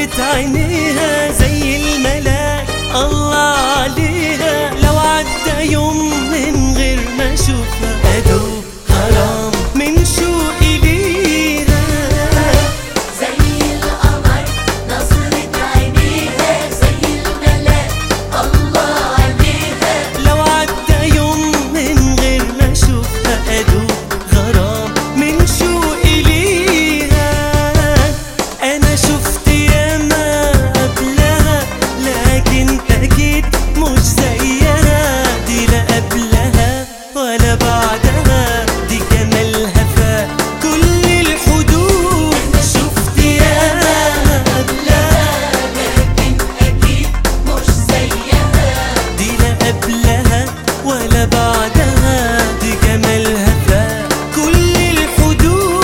نظرة عينيها زي الملاك الله عليها. لو عدى يوم من غير ما اشوفها ادوب غرام من شوقي ليها. زي القمر نظرة عينيها زي الملاك الله عليها. لو عدى يوم من غير ما اشوفها ادوب غرام من شوقي ليها. انا شفت ياما قبلها لكن اكيد مش زيها. دي لا قبلها ولا بعدها، دي جمالها فاق كل الحدود. شفت ياما قبلها لكن أكيد مش زيها. دي لا قبلها ولا بعدها، دي جمالها فاق كل الحدود.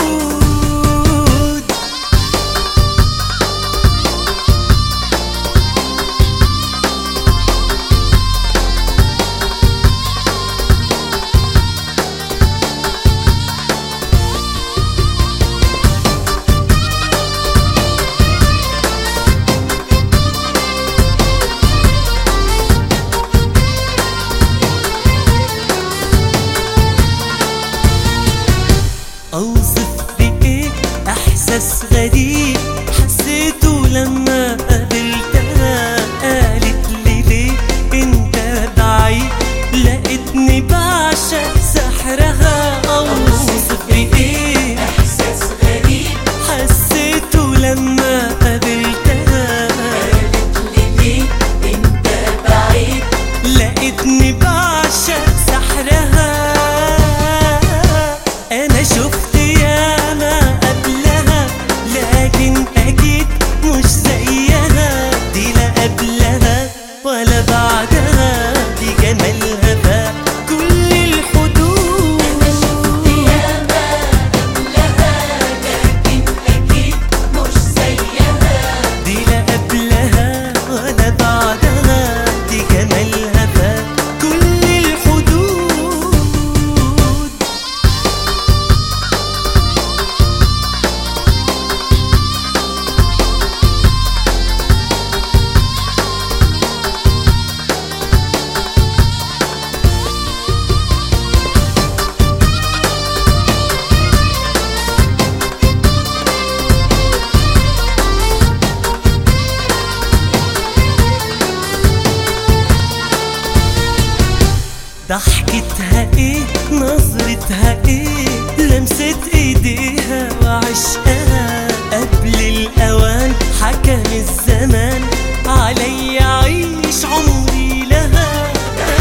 اوصف بايه احساس غريب حسيته لما قابلتها. قالت لي ليه انت بعيد، لقيتني بعشق سحرها. اوصف بايه إحساس غريب حسيته لما قابلتها. قالت لي ليه أنت بعيد. لقيتني بعشق سحرها. انا شفت ياما قبلها لكن اكيد مش زيها. دي لا قبلها ولا بعدها، دي جمالها فاق كل الحدود. أنا شفت ياما قبلها لكن أكيد مش زيها. دي لا قبلها ولا بعدها، دي جمالها فاق كل الحدود. ضحكتها ايه، نظرتها ايه، لمسة ايديها وعشقها. قبل الاوان حكم الزمان علي اعيش عمري لها.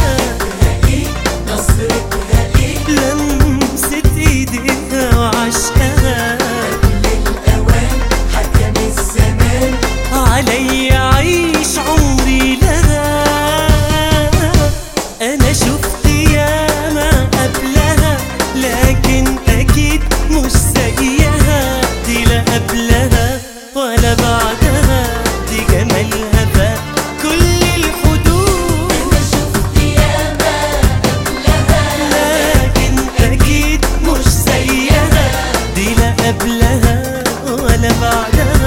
نظرتها إيه لمسة ايديها وعشقها. للأوان حكم الزمان علي اعيش عمري لها. انا شفت ياما قبلها لكن اكيد مش زيها. دي لا قبلها ولا بعدها، دي جمالها فاق كل الحدود. أنا شفت ياما قبلها لكن اكيد مش زيها. دي لا قبلها ولا بعدها،